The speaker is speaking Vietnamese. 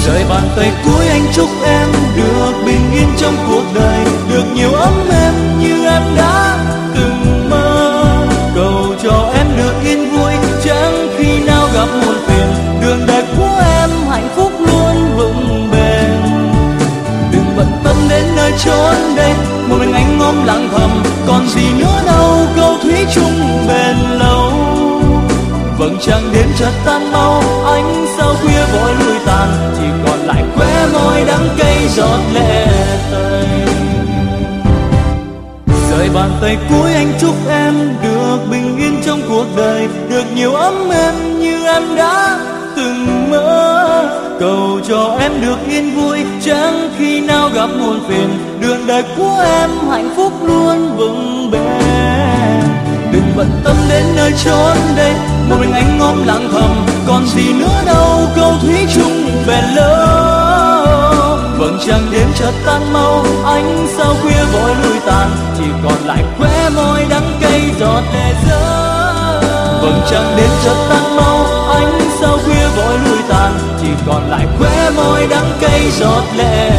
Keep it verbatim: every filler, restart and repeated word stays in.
rời bàn tay cuối anh chúc em được bình yên trong cuộc đời, được nhiều ấm êm như em đã từng mơ. Cầu cho em được yên vui chẳng khi nào gặp muộn phiền, đường đời của em hạnh phúc luôn vững bền. Đừng bận tâm đến nơi chốn đây, một mình anh ôm lặng thầm, còn gì nữa đâu câu thủy chung bền lâu. Vầng trăng đêm chợt tan mau, ánh sao khuya vội lui tàn, chỉ còn lại khóe môi đắng cay giọt lệ tây. Rời bàn tay cuối anh chúc em được bình yên trong cuộc đời, được nhiều ấm êm như em đã từng mơ. Cầu cho em được yên vui chẳng khi nào gặp muộn phiền, đường đời của em hạnh phúc luôn vững bền. Đừng bận tâm đến nơi chốn đây, một mình anh ôm lặng thầm, còn gì nữa đâu câu thủy chung bền lâu. Vầng trăng đêm chợt tan mau, ánh sao khuya vội lui tàn, chỉ còn lại khóe môi đắng cay giọt lệ rơi. Vầng trăng đêm chợt tan mau, ánh sao khuya vội lui tàn, chỉ còn lại khóe môi đắng cay giọt lệ